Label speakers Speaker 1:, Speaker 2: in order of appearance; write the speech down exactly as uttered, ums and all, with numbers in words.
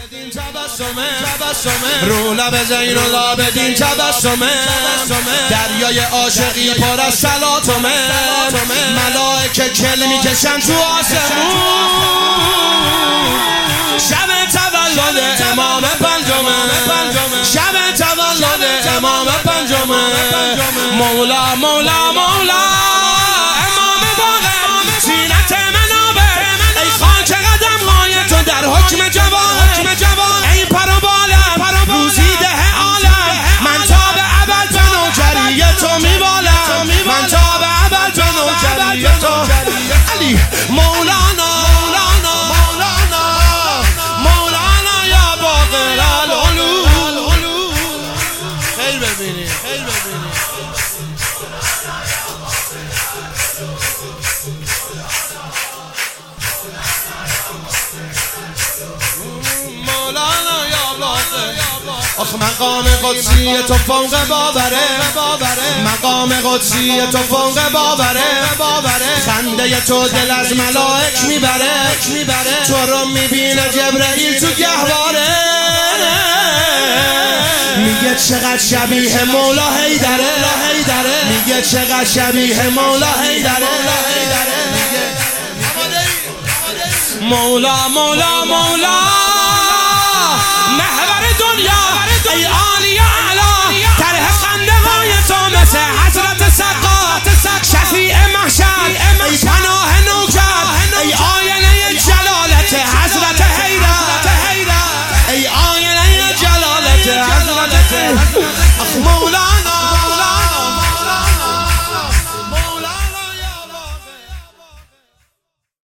Speaker 1: بدین تبسمه رو لب زین العابدین تبسمه دریای عاشقی پر از صلاتمه ملائکه کل میکشن تو آسمون شب تولد امام پنجمه شب تولد امام پنجمه مولا مولا مولا امام باقر سینت منابر ای خاک قدم های تو در حکم جوان ای پر و بالم روزی ده عالم من تا به ابد به نوکری تو میبالم من تا به ابد به نوکری تو علی مولانا مولانا مولانا مولانا یا باقر العلوم خیر ببینی خیر ببینی مولانا یا باقر آخ مقام قدسی تو فوق باوره مقام قدسی تو فوق باوره خنده تو دل از ملائک میبره تو رو میبینه جبرئیل تو گهواره میگه چقدر شبیه مولا حیدره میگه چقدر شبیه مولا حیدره مولا مولا مولا محور دنیا ای عالی اعلا طرح خنده های تو مثل حضرت سقا شفیع محشر ای